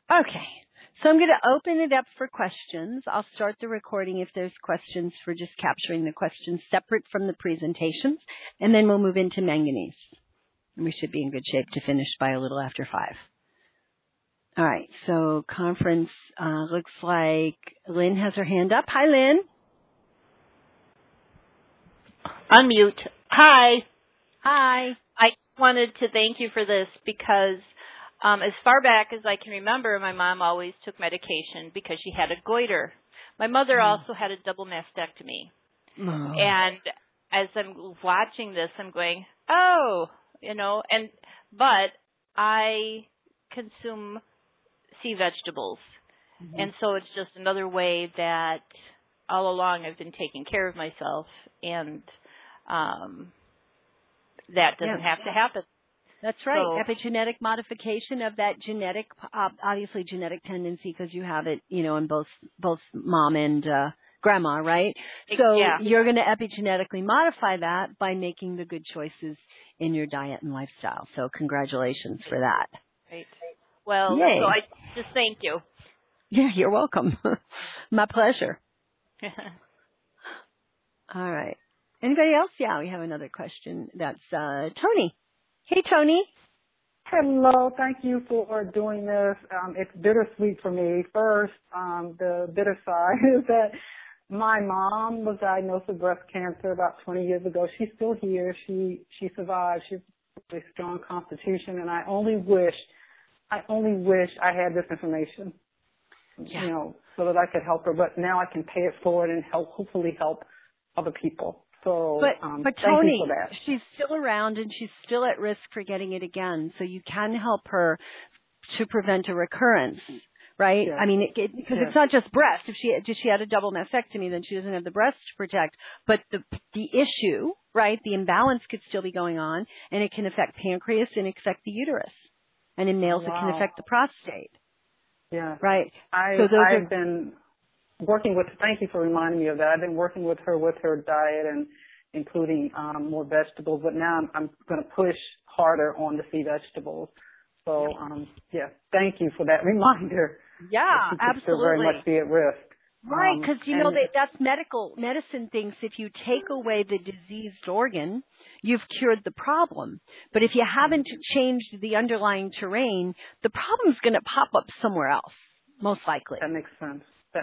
Okay. So I'm going to open it up for questions. I'll start the recording if there's questions for just capturing the questions separate from the presentations, and then we'll move into manganese. And we should be in good shape to finish by a little after 5. All right. So conference looks like Lynn has her hand up. Hi, Lynn. Unmute. Hi. Hi. I wanted to thank you for this because as far back as I can remember, my mom always took medication because she had a goiter. My mother also had a double mastectomy. And as I'm watching this, I'm going, but I consume sea vegetables. Mm-hmm. And so it's just another way that all along I've been taking care of myself, and that doesn't have to happen. That's right. So, epigenetic modification of that genetic, obviously genetic tendency, because you have it, in both mom and grandma, right? So you're going to epigenetically modify that by making the good choices in your diet and lifestyle. So congratulations for that. Great. Well, yay. So I just thank you. Yeah, you're welcome. My pleasure. All right. Anybody else? Yeah, we have another question. That's Tony. Hey, Tony. Hello. Thank you for doing this. It's bittersweet for me. First, the bitter side is that my mom was diagnosed with breast cancer about 20 years ago. She's still here. She survived. She's a really strong constitution, and I only wish I had this information, so that I could help her. But now I can pay it forward and hopefully help other people. So, but Tony, thank you for that. She's still around and she's still at risk for getting it again. So you can help her to prevent a recurrence, right? Yes. I mean, because it's not just breast. If she had a double mastectomy, then she doesn't have the breast to protect. But the issue, right, the imbalance could still be going on, and it can affect pancreas and affect the uterus. And in males, it can affect the prostate. Yeah. Right. I've been working with, thank you for reminding me of that. I've been working with her diet and including more vegetables, but now I'm going to push harder on the sea vegetables. So, thank you for that reminder. Yeah, absolutely. Still very much be at risk. Right, because that's medicine thinks if you take away the diseased organ, you've cured the problem. But if you haven't changed the underlying terrain, the problem's going to pop up somewhere else, most likely. That makes sense.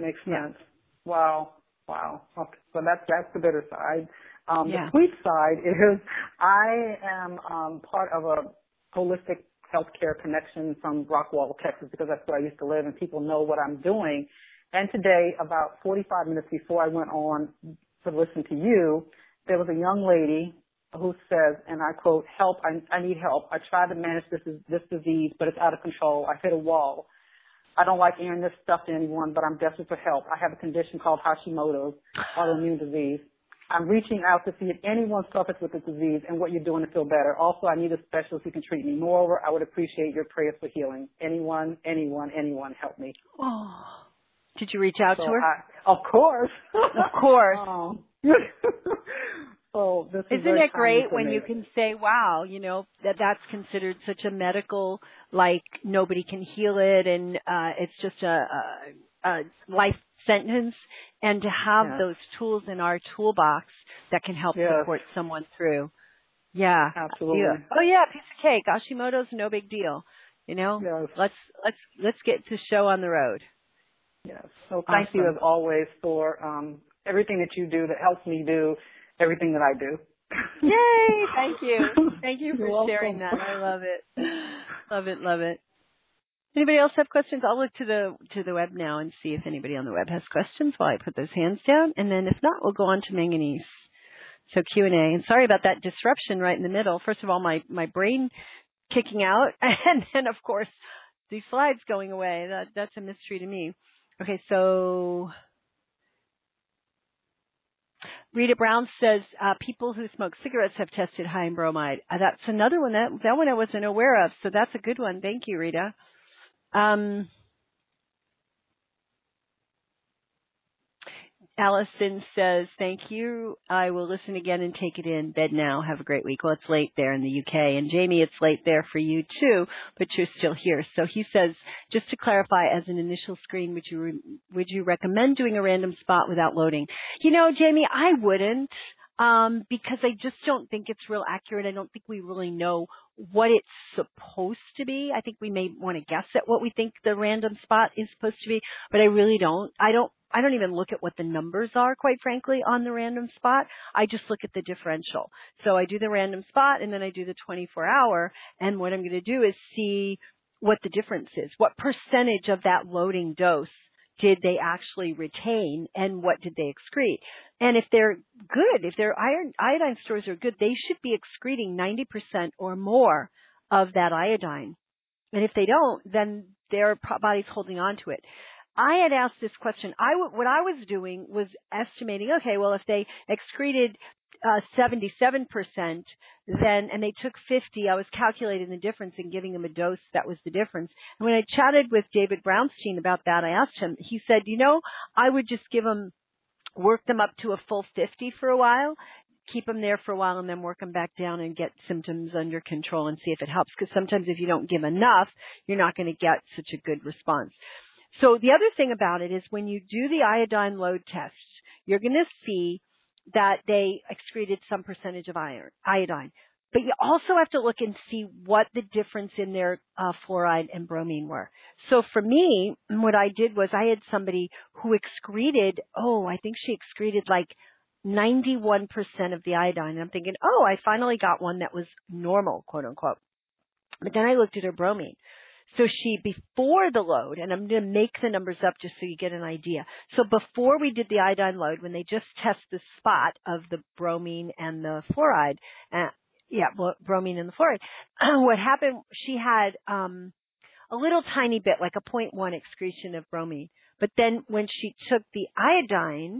Wow. Okay. So that's the bitter side. The sweet side is I am part of a holistic healthcare connection from Rockwall, Texas, because that's where I used to live, and people know what I'm doing. And today, about 45 minutes before I went on to listen to you, there was a young lady who says, and I quote, "Help! I need help. I tried to manage this disease, but it's out of control. I hit a wall. I don't like airing this stuff to anyone, but I'm desperate for help. I have a condition called Hashimoto's autoimmune disease. I'm reaching out to see if anyone suffers with the disease and what you're doing to feel better. Also, I need a specialist who can treat me. Moreover, I would appreciate your prayers for healing. Anyone, help me." Oh. Did you reach out to her? Of course. Of course. So this Isn't it great when you can say, wow, that's considered such a medical, like nobody can heal it, and it's just a life sentence, and to have those tools in our toolbox that can help support someone through. Yeah. Absolutely. Yeah. Oh yeah, piece of cake. Hashimoto's no big deal. Yes. Let's get the show on the road. Yes. So thank you as always for everything that you do that helps me do everything that I do. Yay! Thank you. Thank you for You're sharing welcome. that. I love it. Love it. Anybody else have questions? I'll look to the web now and see if anybody on the web has questions while I put those hands down. And then if not, we'll go on to manganese. So Q&A. And sorry about that disruption right in the middle. First of all, my brain kicking out, and then of course these slides going away. That's a mystery to me. Okay, so Rita Brown says people who smoke cigarettes have tested high in bromide. That's another one. That one I wasn't aware of, so that's a good one. Thank you, Rita. Allison says, thank you. I will listen again and take it in. Bed now. Have a great week. Well, it's late there in the UK. And Jamie, it's late there for you too, but you're still here. So he says, just to clarify, as an initial screen, would you recommend doing a random spot without loading? You know, Jamie, I wouldn't. Because I just don't think it's real accurate. I don't think we really know what it's supposed to be. I think we may want to guess at what we think the random spot is supposed to be, but I really don't. I don't even look at what the numbers are, quite frankly, on the random spot. I just look at the differential. So I do the random spot and then I do the 24-hour, and what I'm going to do is see what the difference is. What percentage of that loading dose did they actually retain, and what did they excrete? And if they're good, if their iodine stores are good, they should be excreting 90% or more of that iodine. And if they don't, then their body's holding on to it. I had asked this question. What I was doing was estimating, okay, well, if they excreted 77%, then, and they took 50, I was calculating the difference and giving them a dose that was the difference. And when I chatted with David Brownstein about that, I asked him, he said, I would just work them up to a full 50 for a while, keep them there for a while, and then work them back down and get symptoms under control and see if it helps. Because sometimes if you don't give enough, you're not going to get such a good response. So the other thing about it is when you do the iodine load test, you're going to see that they excreted some percentage of iodine. But you also have to look and see what the difference in their fluoride and bromine were. So for me, what I did was I had somebody who excreted, I think she excreted like 91% of the iodine. And I'm thinking, I finally got one that was normal, quote unquote. But then I looked at her bromine. So she, before the load, and I'm going to make the numbers up just so you get an idea. So before we did the iodine load, when they just test the spot of the bromine and the fluoride, bromine and the fluoride, what happened, she had a little tiny bit, like a 0.1 excretion of bromine. But then when she took the iodine,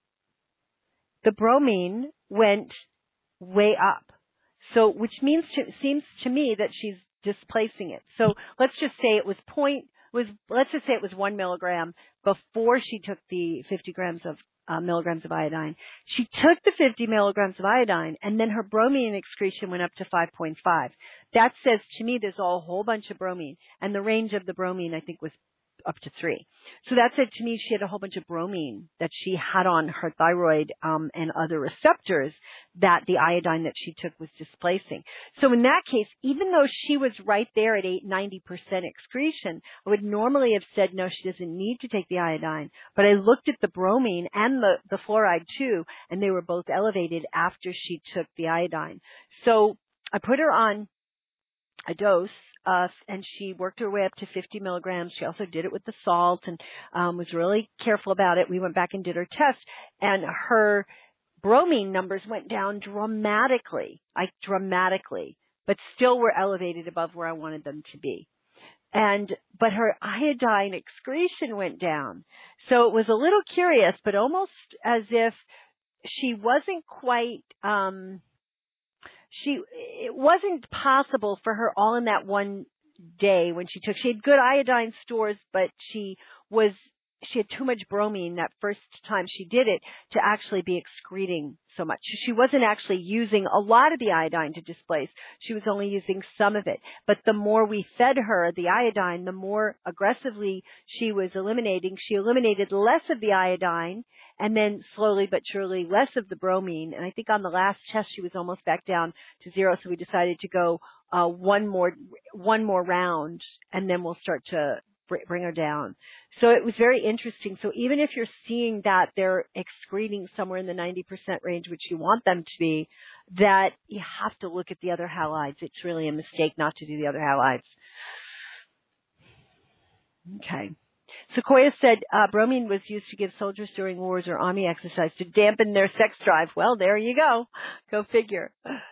the bromine went way up. So, which seems to me that she's displacing it. So let's just say it was 1 milligram before she took the 50 grams of milligrams of iodine. She took the 50 milligrams of iodine, and then her bromine excretion went up to 5.5. That says to me there's a whole bunch of bromine, and the range of the bromine I think was up to 3. So that said to me she had a whole bunch of bromine that she had on her thyroid and other receptors that the iodine that she took was displacing. So in that case, even though she was right there at 90% excretion, I would normally have said no, she doesn't need to take the iodine. But I looked at the bromine and the fluoride too, and they were both elevated after she took the iodine. So I put her on a dose, and she worked her way up to 50 milligrams. She also did it with the salt and was really careful about it. We went back and did her test, and her bromine numbers went down dramatically, but still were elevated above where I wanted them to be. But her iodine excretion went down. So it was a little curious, but almost as if she wasn't quite, it wasn't possible for her all in that one day when she had good iodine stores, but she had too much bromine that first time she did it to actually be excreting so much. She wasn't actually using a lot of the iodine to displace. She was only using some of it. But the more we fed her the iodine, the more aggressively she was eliminating. She eliminated less of the iodine and then slowly but surely less of the bromine. And I think on the last test she was almost back down to 0. So we decided to go one more round, and then we'll start to bring her down. So it was very interesting. So even if you're seeing that they're excreting somewhere in the 90% range, which you want them to be, that you have to look at the other halides. It's really a mistake not to do the other halides. Okay. Sequoia said bromine was used to give soldiers during wars or army exercise to dampen their sex drive. Well, there you go. Go figure.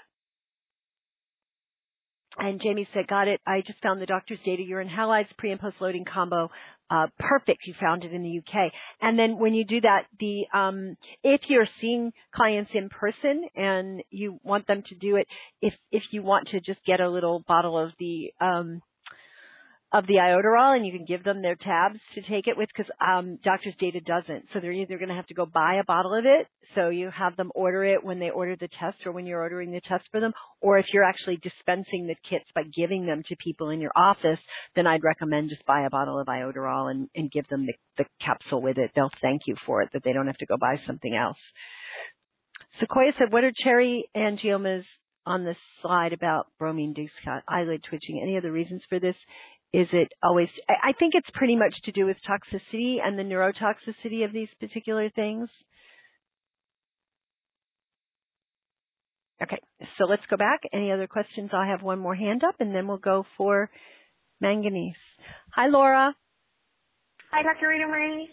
And Jamie said, got it. I just found the doctor's data. Urine halides, pre and post loading combo. Perfect. You found it in the UK. And then when you do that, if you're seeing clients in person and you want them to do it, if you want to just get a little bottle of the, of the iodoral, and you can give them their tabs to take it with, because Doctor's Data doesn't. So they're either going to have to go buy a bottle of it, so you have them order it when they order the test or when you're ordering the test for them, or if you're actually dispensing the kits by giving them to people in your office, then I'd recommend just buy a bottle of iodoral and give them the capsule with it. They'll thank you for it, that they don't have to go buy something else. Sequoia said, what are cherry angiomas on the slide about bromine discount, eyelid twitching? Any other reasons for this? Is it always, I think it's pretty much to do with toxicity and the neurotoxicity of these particular things. Okay, so let's go back. Any other questions? I have one more hand up, and then we'll go for manganese. Hi, Laura. Hi, Dr. Rita Marie.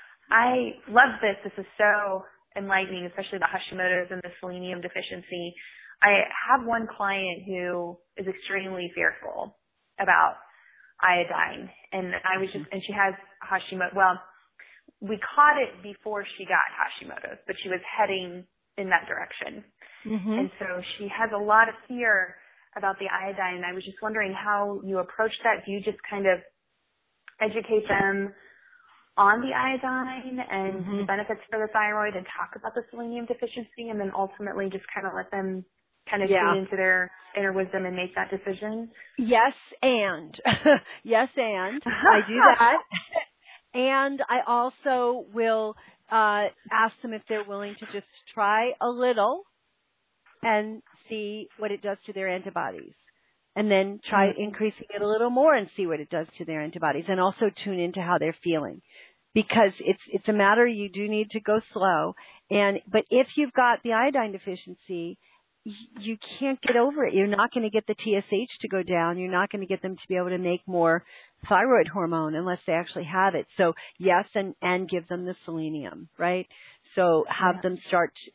I love this. This is so enlightening, especially the Hashimoto's and the selenium deficiency. I have one client who is extremely fearful about iodine, and and she has Hashimoto. Well, we caught it before she got Hashimoto's, but she was heading in that direction. Mm-hmm. And so she has a lot of fear about the iodine, and I was just wondering how you approach that. Do you just kind of educate them on the iodine and mm-hmm. the benefits for the thyroid and talk about the selenium deficiency, and then ultimately just kind of let them kind of tune into their inner wisdom and make that decision? Yes, and. Yes, and. I do that. And I also will ask them if they're willing to just try a little and see what it does to their antibodies. And then try increasing it a little more and see what it does to their antibodies, and also tune into how they're feeling. Because it's a matter, you do need to go slow. But if you've got the iodine deficiency, you can't get over it. You're not going to get the TSH to go down. You're not going to get them to be able to make more thyroid hormone unless they actually have it. So yes, and give them the selenium, right? So have them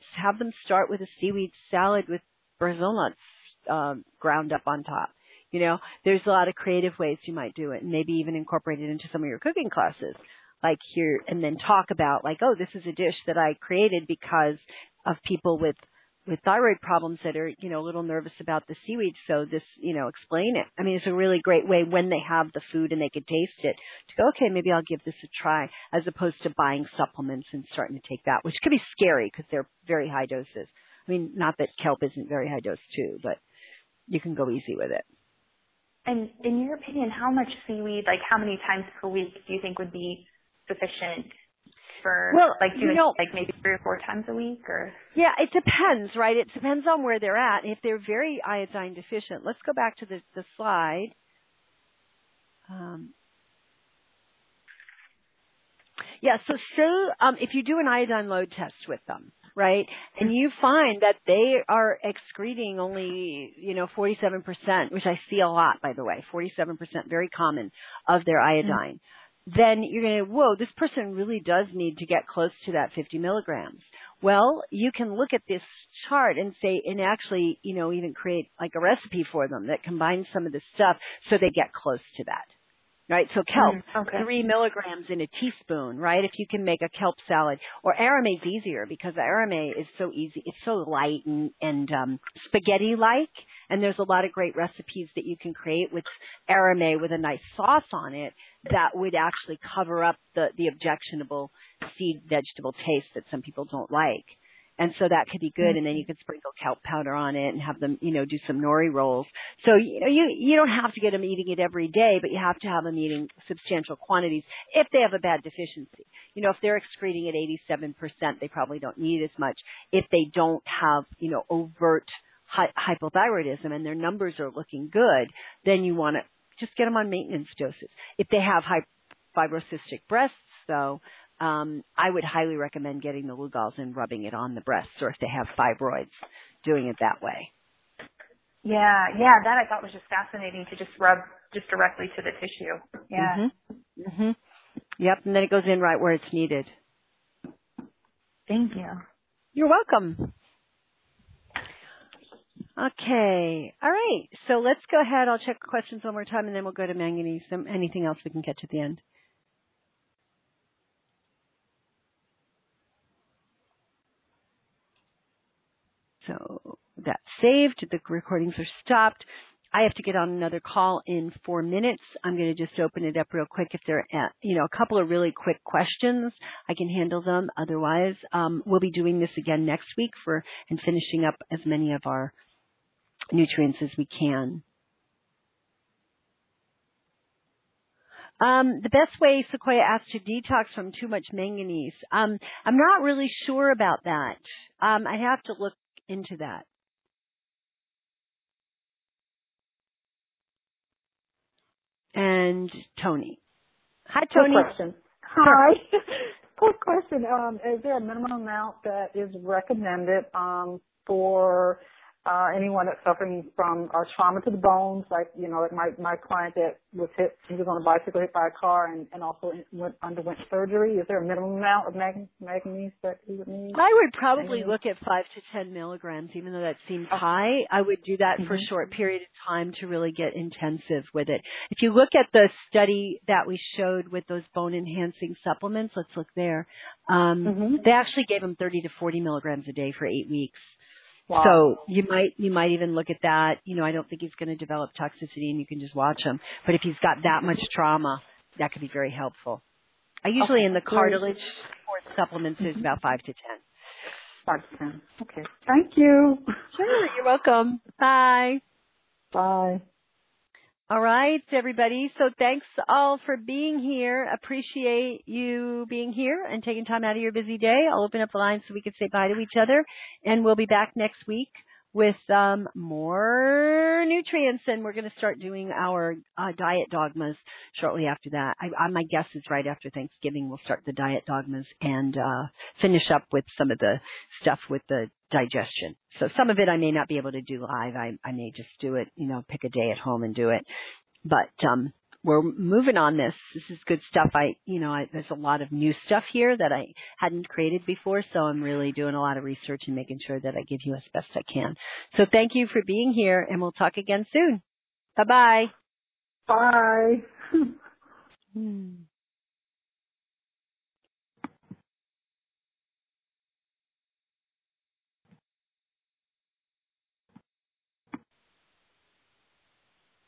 start with a seaweed salad with Brazil nuts ground up on top. You know, there's a lot of creative ways you might do it, and maybe even incorporate it into some of your cooking classes, like here, and then talk about like, oh, this is a dish that I created because of people with thyroid problems that are, you know, a little nervous about the seaweed. So this, you know, explain it. I mean, it's a really great way when they have the food and they can taste it to go, okay, maybe I'll give this a try, as opposed to buying supplements and starting to take that, which could be scary because they're very high doses. I mean, not that kelp isn't very high dose too, but you can go easy with it. And in your opinion, how much seaweed, like how many times per week do you think would be sufficient for, like maybe 3 or 4 times a week? Or yeah, it depends, right? It depends on where they're at. If they're very iodine deficient, let's go back to the slide. So if you do an iodine load test with them, right, and you find that they are excreting only, 47%, which I see a lot, by the way, 47%, very common, of their iodine, then you're going to, whoa, this person really does need to get close to that 50 milligrams. Well, you can look at this chart and say, and actually, even create like a recipe for them that combines some of this stuff so they get close to that. Right, so kelp, 3 milligrams in a teaspoon, right? If you can make a kelp salad, or arame's easier because arame is so easy. It's so light and spaghetti-like, and there's a lot of great recipes that you can create with arame with a nice sauce on it that would actually cover up the objectionable seed vegetable taste that some people don't like. And so that could be good, and then you could sprinkle kelp powder on it and have them, do some nori rolls. So, you don't have to get them eating it every day, but you have to have them eating substantial quantities if they have a bad deficiency. If they're excreting at 87%, they probably don't need as much. If they don't have, overt hypothyroidism and their numbers are looking good, then you want to just get them on maintenance doses. If they have fibrocystic breasts, though, I would highly recommend getting the Lugol's and rubbing it on the breasts, or if they have fibroids, doing it that way. Yeah, that I thought was just fascinating, to just rub just directly to the tissue. Yeah. Yep, and then it goes in right where it's needed. Thank you. You're welcome. Okay. All right. So let's go ahead. I'll check questions one more time, and then we'll go to manganese. Anything else we can catch at the end? So that's saved. The recordings are stopped. I have to get on another call in 4 minutes. I'm going to just open it up real quick. If there are, a couple of really quick questions, I can handle them. Otherwise, we'll be doing this again next week and finishing up as many of our nutrients as we can. The best way, Sequoia asked, to detox from too much manganese. I'm not really sure about that. I have to look into that. And Tony. Hi, Tony. Quick question. Hi. Quick question. Is there a minimum amount that is recommended for anyone that's suffering from trauma to the bones, like my client that was hit, he was on a bicycle hit by a car and also underwent surgery? Is there a minimum amount of manganese that he would need? I would probably look at 5 to 10 milligrams, even though that seems high. I would do that for a short period of time to really get intensive with it. If you look at the study that we showed with those bone-enhancing supplements, let's look there. They actually gave him 30 to 40 milligrams a day for 8 weeks. Wow. So you might even look at that. I don't think he's going to develop toxicity, and you can just watch him. But if he's got that much trauma, that could be very helpful. I usually in the cartilage support supplements is about 5 to 10. 5 to 10. Okay. Thank you. Sure. You're welcome. Bye. Bye. All right, everybody. So thanks all for being here. Appreciate you being here and taking time out of your busy day. I'll open up the line so we can say bye to each other. And we'll be back next week with more nutrients. And we're going to start doing our diet dogmas shortly after that. My guess is right after Thanksgiving, we'll start the diet dogmas and finish up with some of the stuff with the digestion. So some of it I may not be able to do live. I may just do it, pick a day at home and do it. But we're moving on this. This is good stuff. There's a lot of new stuff here that I hadn't created before, so I'm really doing a lot of research and making sure that I give you as best I can. So thank you for being here, and we'll talk again soon. Bye-bye. Bye.